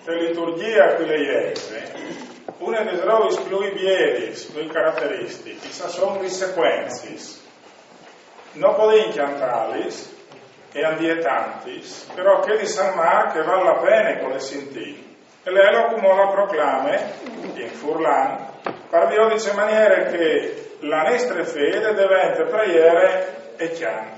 per liturgia ecclesiese, una delle rovis più bielis, più caratteristiche, sono le sequenze. Non podem cantalis e andietantis, però che di San Mar che vale la pena con le sentì. E lei lo come la proclame in Furlan, per dice maniere che la nostra fede diventa preghiere e canto.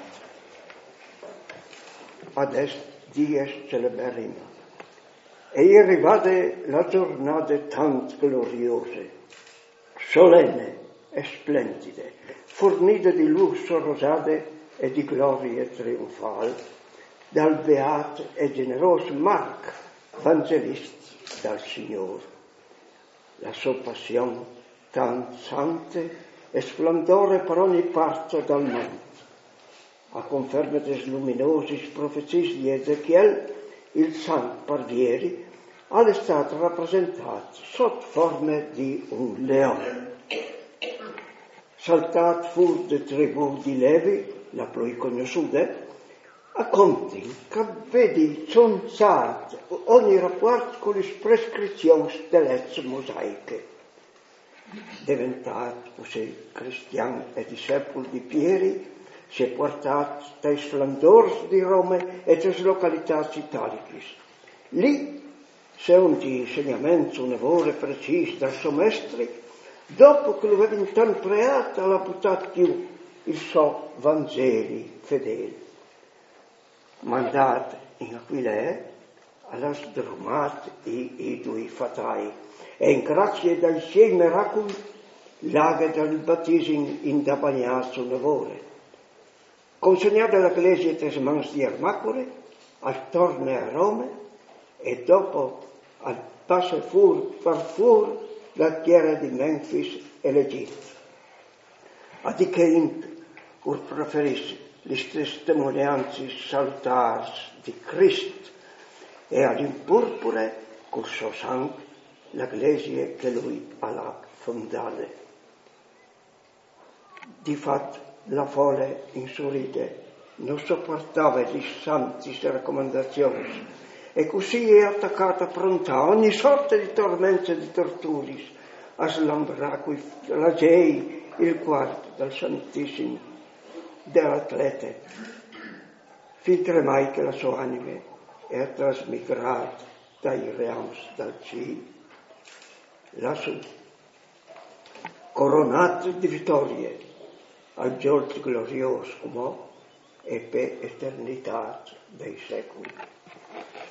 Adesso dies celeberrima. E arrivate la giornata tanto gloriose, solenne e splendide, fornite di lusso rosate e di gloria trionfale, dal beato e generoso Marc, evangelista dal Signore. La sua passione tan sante e splendore per ogni parte del mondo. A conferma des luminosi profezie di Ezechiel, il Santo Pardieri è stato rappresentato sotto forma di un leone. Saltato fu de tribù di Levi, la più conosciuta, a conti che vedi sonzat ogni rapporto con le prescrizioni delle leggi mosaiche. Diventato così cristiano e discepolo di Pieri, si è portato dai splendori di Roma e dalle località italiche. Lì, se un insegnamento un'evore preciso dal suo maestro, dopo che lo aveva intemprato, l'ha buttato più il suo Vangeli fedele. Mandato in Aquilea, alla sdrumata i due fatai e in grazia dai sei miracoli, l'aga del battesimo in da bagnato un'evore. Consegnato all'Ecclesia Tesmans di Ermacole, al torno a Roma e dopo al passo fur la terra di Memphis e l'Egitto. A di che pur preferisce le testimonianze salutari di Cristo e all'impurpure col suo sangue l'Ecclesia che lui ha fondata. Di fatto, la folle insurite non sopportava le santi raccomandazioni e così è attaccata pronta a ogni sorta di tormento e di torturi a slambrare la gei il quarto del Santissimo dell'atlete finché mai che la sua anima è trasmigrata dai realms del cielo lassù coronato di vittorie al giorno glorioso come e per eternità dei secoli.